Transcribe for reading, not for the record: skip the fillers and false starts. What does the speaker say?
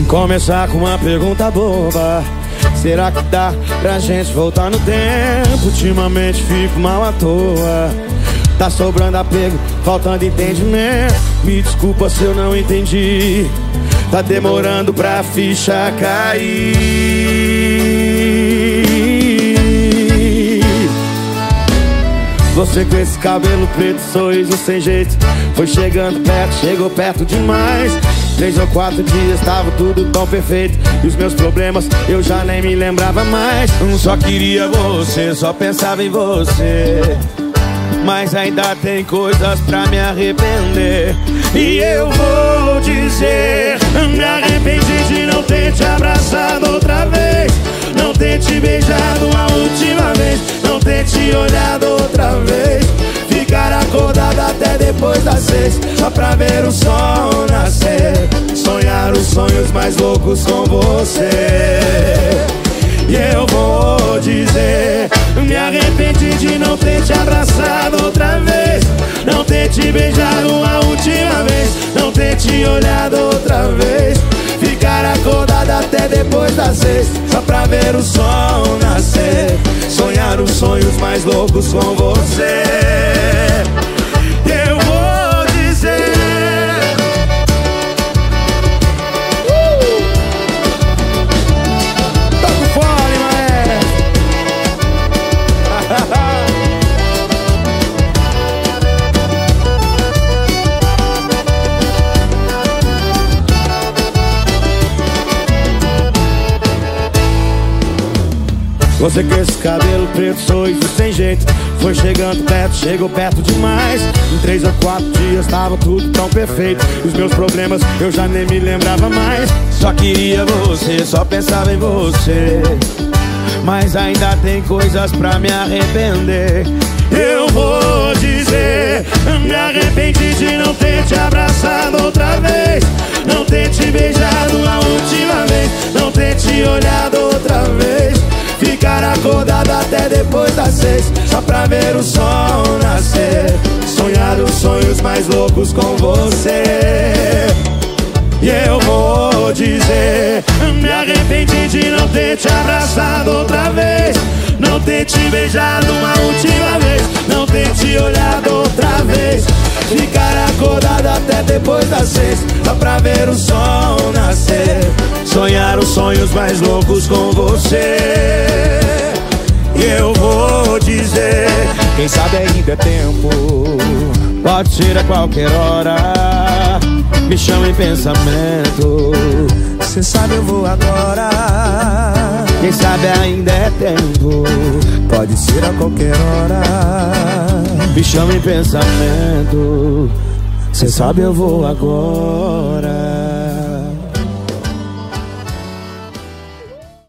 Começar com uma pergunta boba: será que dá pra gente voltar no tempo? Ultimamente fico mal à toa. Tá sobrando apego, faltando entendimento. Me desculpa se eu não entendi. Tá demorando pra ficha cair. Você com esse cabelo preto, sorriso sem jeito, foi chegando perto, chegou perto demais. 3 ou 4 dias tava tudo tão perfeito, e os meus problemas eu já nem me lembrava mais. Só queria você, só pensava em você, mas ainda tem coisas pra me arrepender. E eu vou dizer: me arrependi de não ter te abraçado outra vez, não ter te beijado a última vez, não ter te olhado outra vez, ficar acordado até depois das 6 só pra ver o sol nascer, sonhar os sonhos mais loucos com você. E eu vou dizer: me arrependi de não ter te abraçado outra vez, não ter te beijado a última vez, não ter te olhado outra vez, ficar acordado até depois das 6 só pra ver o sol nascer, sonhar os sonhos mais loucos com você. Eu vou dizer: toca o fone, mané. Você com esse cabelo preto, sorriso sem jeito, foi chegando perto, chegou perto demais. Em 3 ou 4 dias tava tudo tão perfeito, e os meus problemas eu já nem me lembrava mais. Só queria você, só pensava em você, mas ainda tem coisas pra me arrepender. Eu vou dizer: me arrependi de não ter te abraçado outra vez, não ter te beijado a última vez, não ter te olhado outra vez, ficar acordado até depois das 6 só pra ver o sol nascer, sonhar os sonhos mais loucos com você. E eu vou dizer: me arrependi de não ter te abraçado outra vez, não ter te beijado uma última vez, não ter te olhado outra vez, ficar acordado até depois das 6 só pra ver o sol nascer, sonhar os sonhos mais loucos com você. E eu vou dizer: quem sabe ainda é tempo, pode ser a qualquer hora, me chama em pensamento, cê sabe eu vou agora. Quem sabe ainda é tempo, pode ser a qualquer hora, me chama em pensamento, cê sabe eu vou agora.